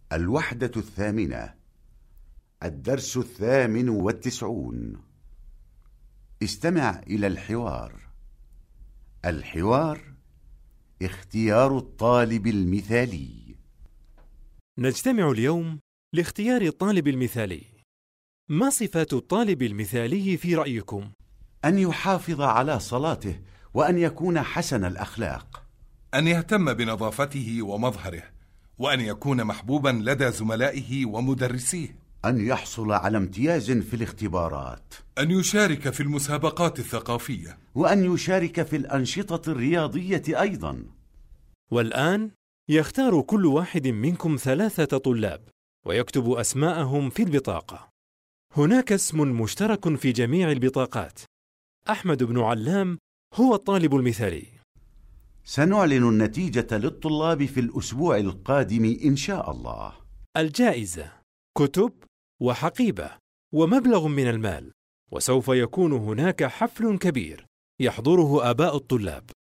الوحدة الثامنة، الدرس 98. استمع إلى الحوار. الحوار اختيار الطالب المثالي. نجتمع اليوم لاختيار الطالب المثالي. ما صفات الطالب المثالي في رأيكم؟ أن يحافظ على صلاته، وأن يكون حسن الأخلاق، أن يهتم بنظافته ومظهره، وأن يكون محبوبا لدى زملائه ومدرسيه، أن يحصل على امتياز في الاختبارات، أن يشارك في المسابقات الثقافية، وأن يشارك في الأنشطة الرياضية أيضا. والآن يختار كل واحد منكم 3 طلاب ويكتب أسماءهم في البطاقة. هناك اسم مشترك في جميع البطاقات. أحمد بن علام هو الطالب المثالي. سنعلن النتيجة للطلاب في الأسبوع القادم إن شاء الله. الجائزة كتب وحقيبة ومبلغ من المال، وسوف يكون هناك حفل كبير يحضره آباء الطلاب.